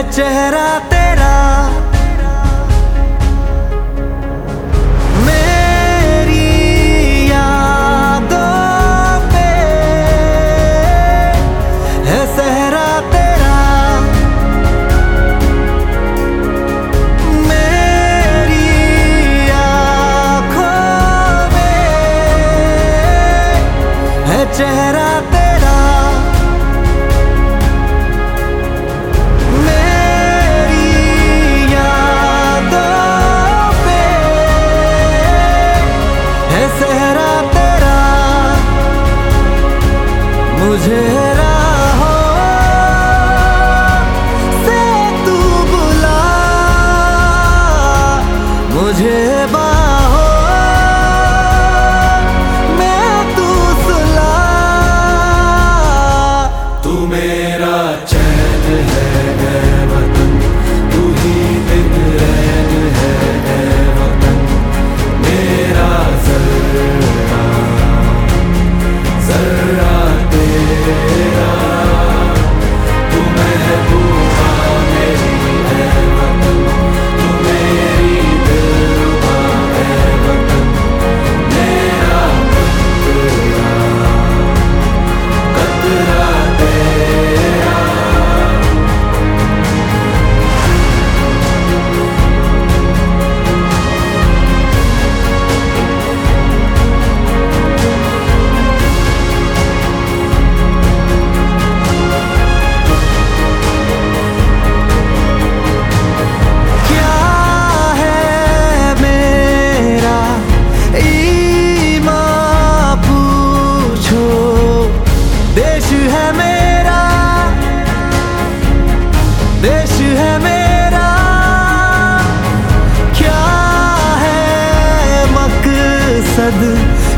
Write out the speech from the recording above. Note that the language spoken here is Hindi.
चेहरा तेरा मेरी यादों पे है सहरा तेरा, मेरी आँखों में है चेहरा तेरा, सहरा तेरा। मुझे राहों से तू बुला, मुझे बाहों में तू सुला। तू मेरा चैन है ऐ वतन, तू ही दिन रैन है ऐ वतन। मेरा जर्रा जर्रा तेरा, तू महबूबा मेरी ऐ वतन, तू मेरी दिलरुबा ऐ वतन। मेरा कतरा कतरा तेरा। देश है मेरा, देश है मेरा, क्या है मकसद